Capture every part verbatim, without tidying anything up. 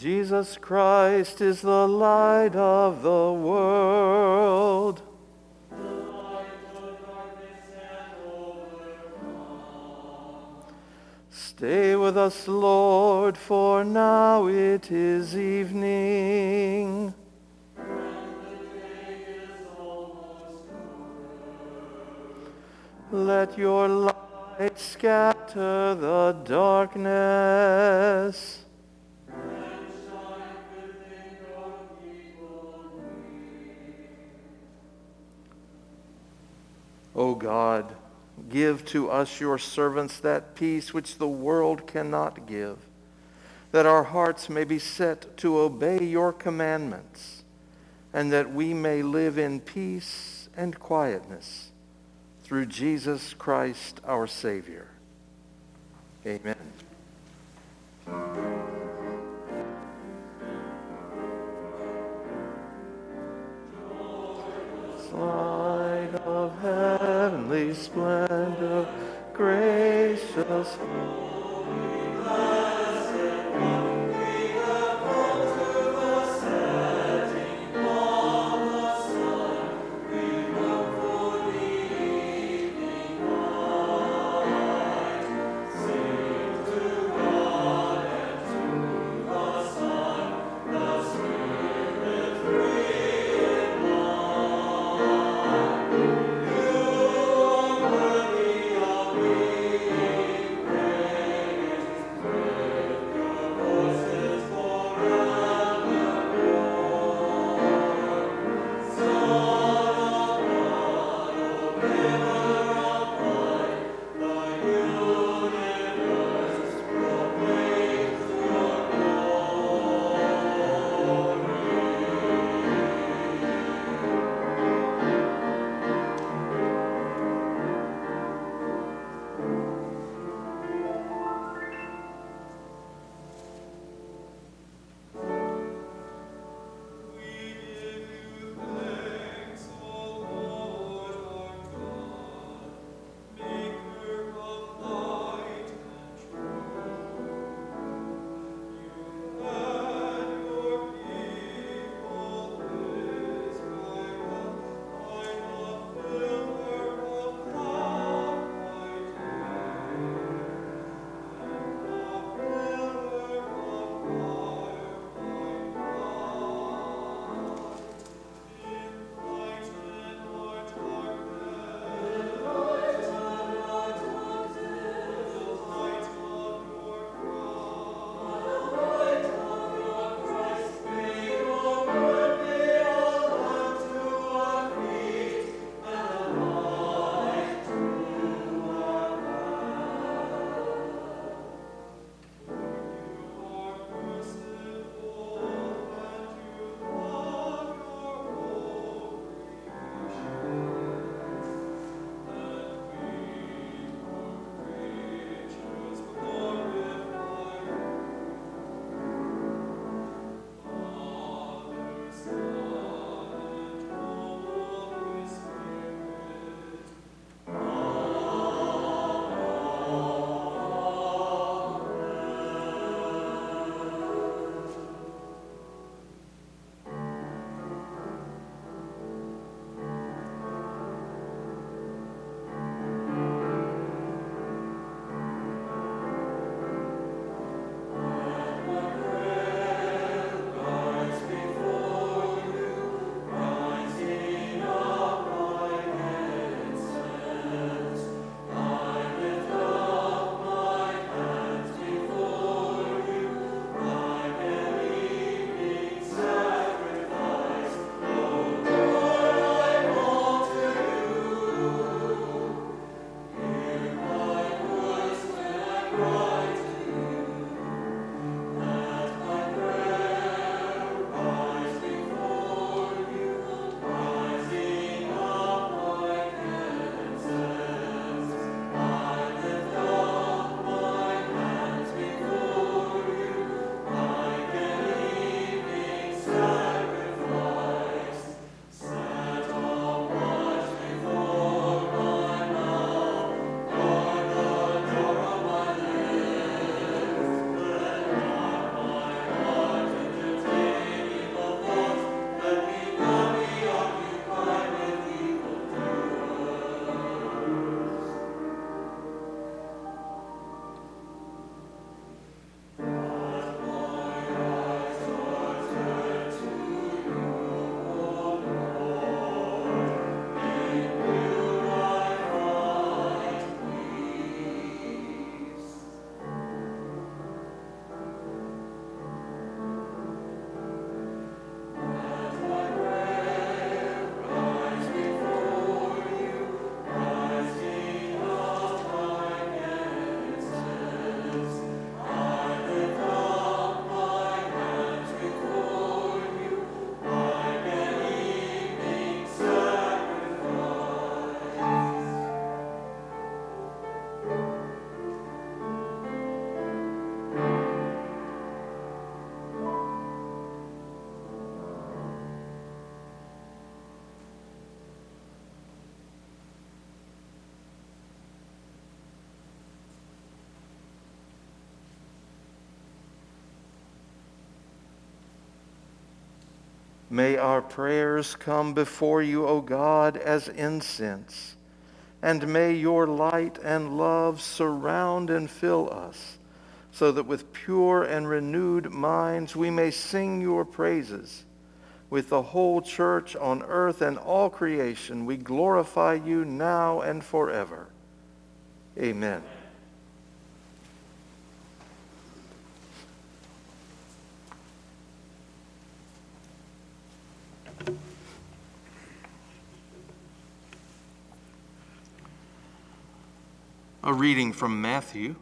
Jesus Christ is the light of the world. The light of darkness and overcome. Stay with us, Lord, for now it is evening. And the day is almost over. Let your light scatter the darkness. O God, give to us, your servants, that peace which the world cannot give, that our hearts may be set to obey your commandments, and that we may live in peace and quietness through Jesus Christ our Savior. Amen. Light of heavenly splendor, gracious holy, blessed one, we have come to the setting of the sun. We look for the evening light. Sing to God and to the Son, the Spirit free and one. You are worthy of being praised, praised. May our prayers come before you, O God, as incense, and may your light and love surround and fill us, so that with pure and renewed minds we may sing your praises. With the whole church on earth and all creation, we glorify you now and forever. Amen. A reading from Matthew.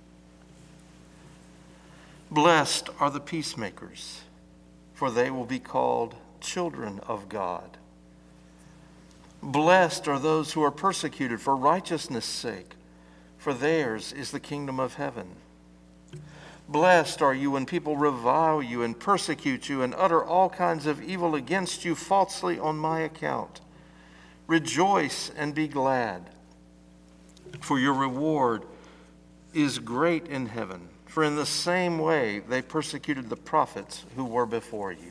Blessed are the peacemakers, for they will be called children of God. Blessed are those who are persecuted for righteousness' sake, for theirs is the kingdom of heaven. Blessed are you when people revile you and persecute you and utter all kinds of evil against you falsely on my account. Rejoice and be glad, for your reward is great in heaven. For in the same way they persecuted the prophets who were before you.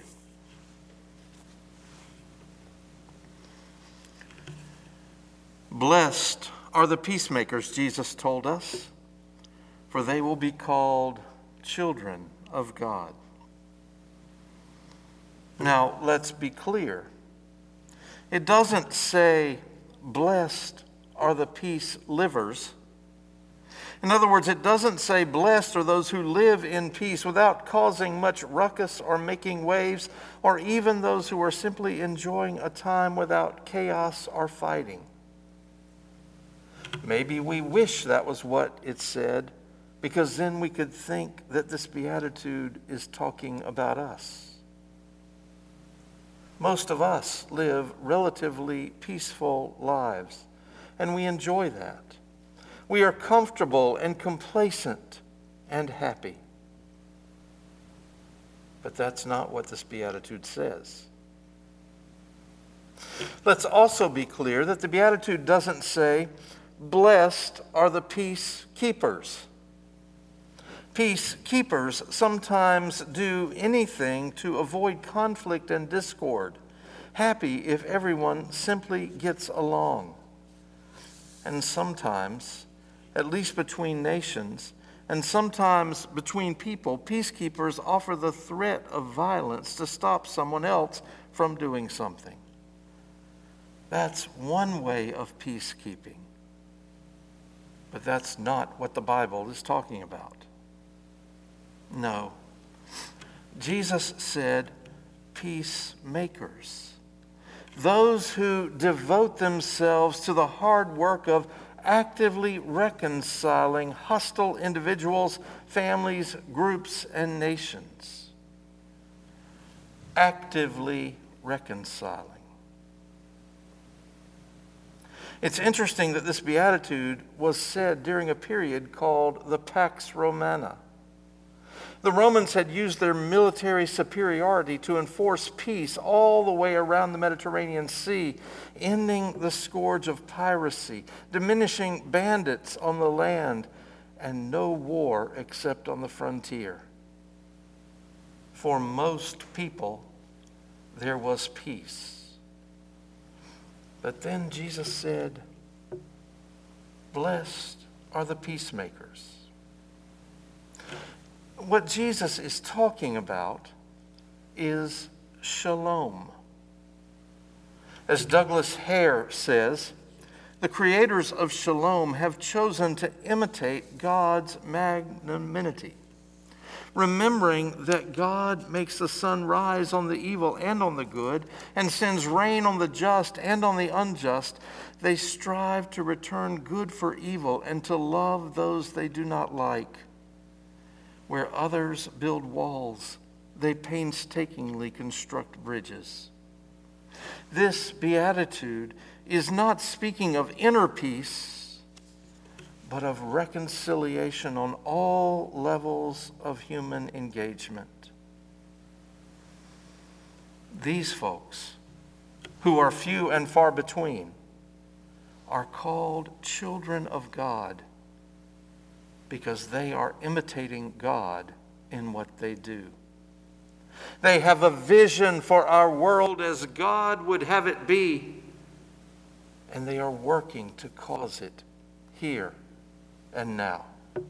Blessed are the peacemakers, Jesus told us, for they will be called children of God. Now, let's be clear. It doesn't say, blessed are the peace livers. In other words, it doesn't say, blessed are those who live in peace without causing much ruckus or making waves, or even those who are simply enjoying a time without chaos or fighting. Maybe we wish that was what it said, because then we could think that this beatitude is talking about us. Most of us live relatively peaceful lives, and we enjoy that. We are comfortable and complacent and happy. But that's not what this beatitude says. Let's also be clear that the beatitude doesn't say, blessed are the peacekeepers. Peacekeepers sometimes do anything to avoid conflict and discord, happy if everyone simply gets along. And sometimes, at least between nations, and sometimes between people, peacekeepers offer the threat of violence to stop someone else from doing something. That's one way of peacekeeping. But that's not what the Bible is talking about. No. Jesus said, peacemakers. Those who devote themselves to the hard work of actively reconciling hostile individuals, families, groups, and nations. Actively reconciling. It's interesting that this beatitude was said during a period called the Pax Romana. The Romans had used their military superiority to enforce peace all the way around the Mediterranean Sea, ending the scourge of piracy, diminishing bandits on the land, and no war except on the frontier. For most people, there was peace. But then Jesus said, blessed are the peacemakers. What Jesus is talking about is shalom. As Douglas Hare says, the creators of shalom have chosen to imitate God's magnanimity, remembering that God makes the sun rise on the evil and on the good, and sends rain on the just and on the unjust. They strive to return good for evil and to love those they do not like. Where others build walls, they painstakingly construct bridges. This beatitude is not speaking of inner peace, but of reconciliation on all levels of human engagement. These folks, who are few and far between, are called children of God because they are imitating God in what they do. They have a vision for our world as God would have it be, and they are working to cause it here and now.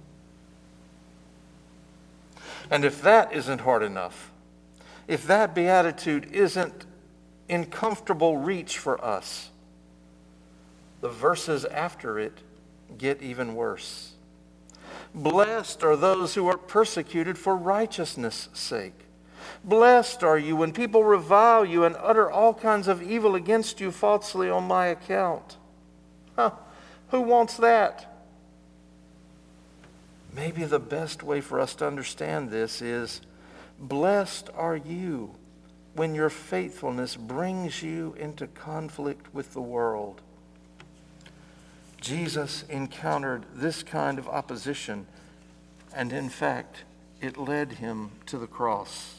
And if that isn't hard enough, if that beatitude isn't in comfortable reach for us, the verses after it get even worse. Blessed are those who are persecuted for righteousness' sake. Blessed are you when people revile you and utter all kinds of evil against you falsely on my account. Huh, who wants that? Maybe the best way for us to understand this is, blessed are you when your faithfulness brings you into conflict with the world. Jesus encountered this kind of opposition, and in fact, it led him to the cross.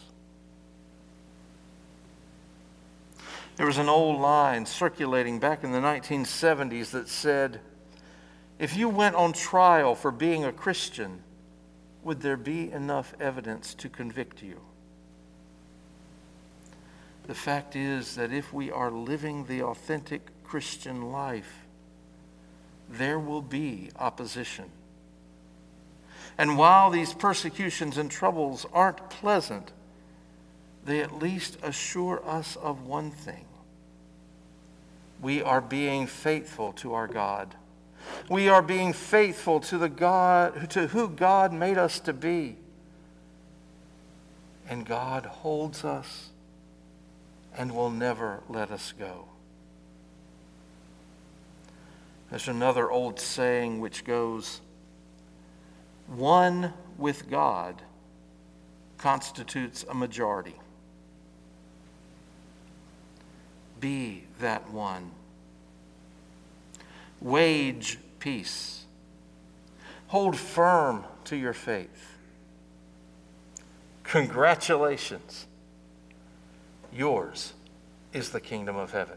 There was an old line circulating back in the nineteen seventies that said, if you went on trial for being a Christian, would there be enough evidence to convict you? The fact is that if we are living the authentic Christian life, there will be opposition. And while these persecutions and troubles aren't pleasant, they at least assure us of one thing. We are being faithful to our God. We are being faithful to the God, to who God made us to be. And God holds us and will never let us go. There's another old saying which goes, one with God constitutes a majority. Be that one. Wage peace. Hold firm to your faith. Congratulations. Yours is the kingdom of heaven.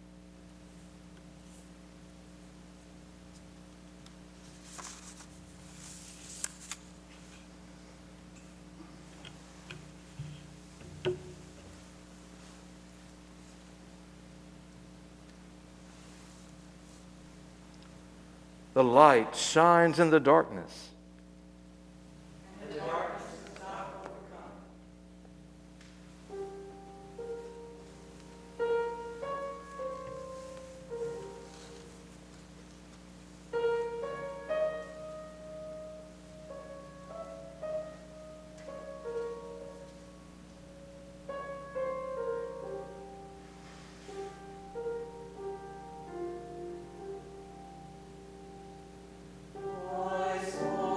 The light shines in the darkness. And the darkness is not overcome. Voice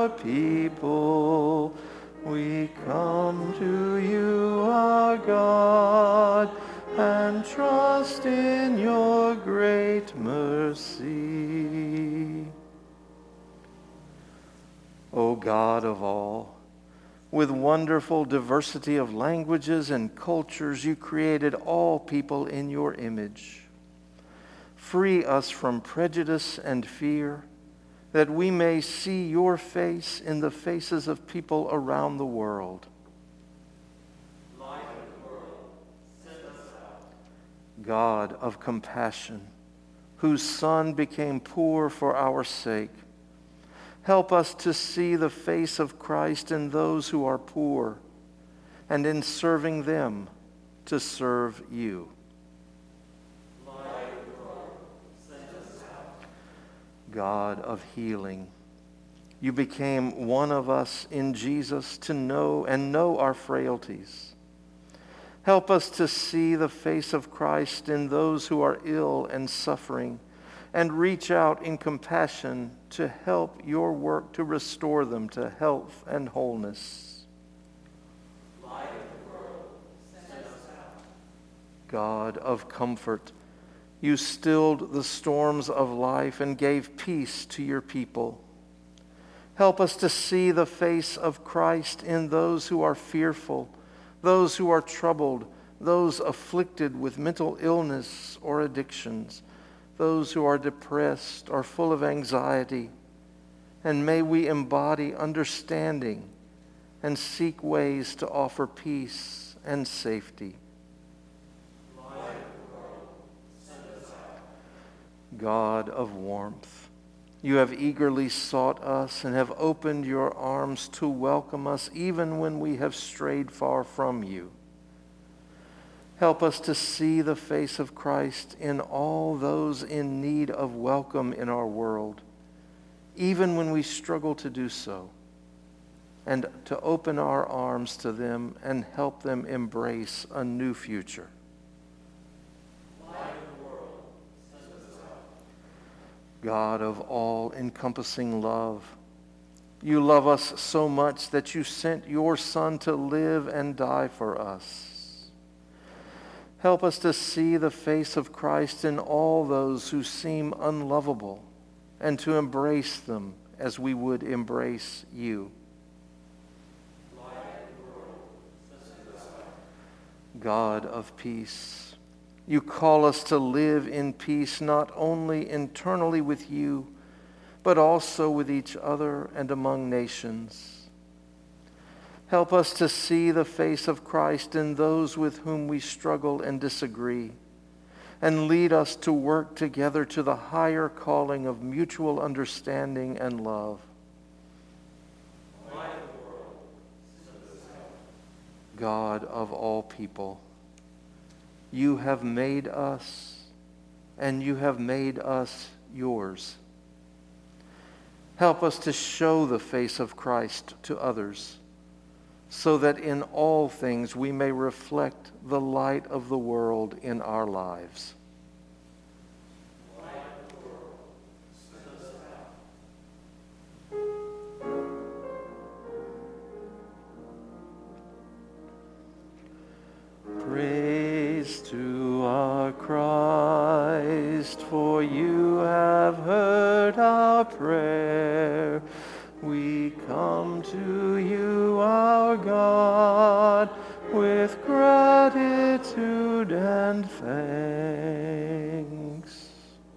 your people. We come to you, our God, and trust in your great mercy. O God of all, with wonderful diversity of languages and cultures, you created all people in your image. Free us from prejudice and fear, that we may see your face in the faces of people around the world. Light of the world, send us out. God of compassion, whose Son became poor for our sake, help us to see the face of Christ in those who are poor, and in serving them to serve you. God of healing, you became one of us in Jesus to know and know our frailties. Help us to see the face of Christ in those who are ill and suffering, and reach out in compassion to help your work to restore them to health and wholeness. Light of the world, send us out. God of comfort, you stilled the storms of life and gave peace to your people. Help us to see the face of Christ in those who are fearful, those who are troubled, those afflicted with mental illness or addictions, those who are depressed or full of anxiety. And may we embody understanding and seek ways to offer peace and safety. God of warmth, you have eagerly sought us and have opened your arms to welcome us even when we have strayed far from you. Help us to see the face of Christ in all those in need of welcome in our world, even when we struggle to do so, and to open our arms to them and help them embrace a new future. God of all-encompassing love, you love us so much that you sent your Son to live and die for us. Help us to see the face of Christ in all those who seem unlovable and to embrace them as we would embrace you. God of peace, you call us to live in peace not only internally with you, but also with each other and among nations. Help us to see the face of Christ in those with whom we struggle and disagree, and lead us to work together to the higher calling of mutual understanding and love. God of all people, you have made us, and you have made us yours. Help us to show the face of Christ to others, so that in all things we may reflect the light of the world in our lives. Praise to our Christ, for you have heard our prayer. We come to you, our God, with gratitude and thanks.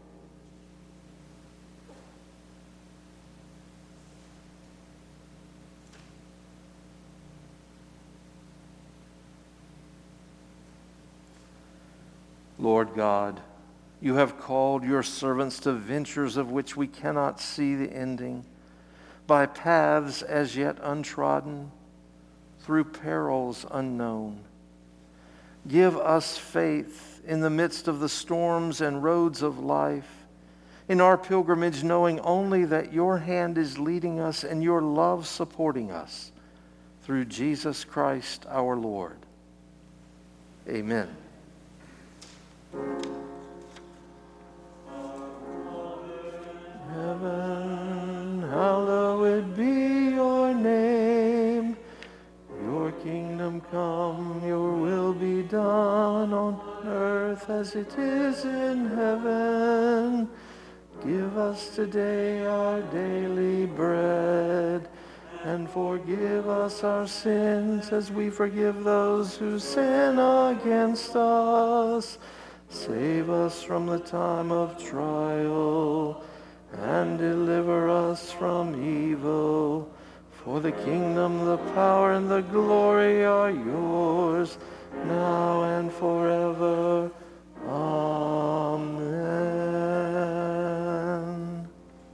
Lord God, you have called your servants to ventures of which we cannot see the ending, by paths as yet untrodden, through perils unknown. Give us faith in the midst of the storms and roads of life, in our pilgrimage knowing only that your hand is leading us and your love supporting us, through Jesus Christ our Lord. Amen. Heaven, hallowed be kingdom come, your will be done on earth as it is in heaven. Give us today our daily bread, and forgive us our sins as we forgive those who sin against us. Save us from the time of trial, and deliver us from evil. For the kingdom, the power, and the glory are yours, now and forever. Amen.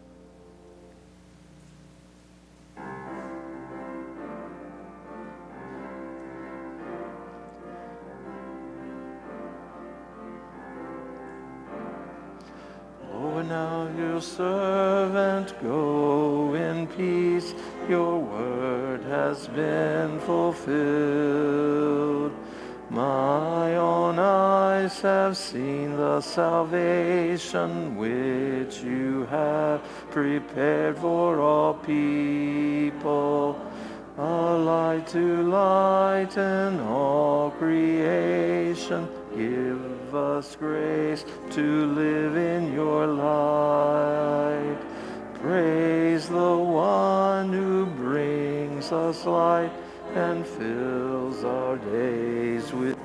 Oh, now your servant go in peace. Your word has been fulfilled. My own eyes have seen the salvation which you have prepared for all people, a light to lighten all creation. Give us grace to live in your light. Praise the one who brings us light and fills our days with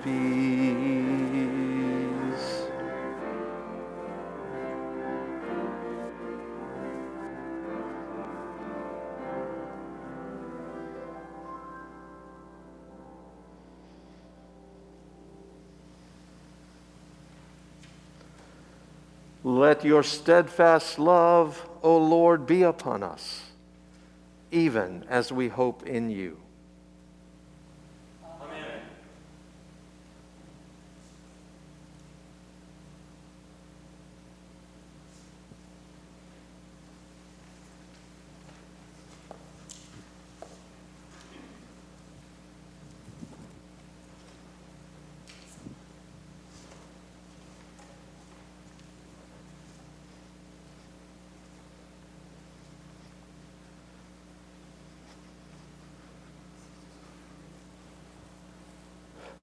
peace. Let your steadfast love, O Lord, be upon us, even as we hope in you.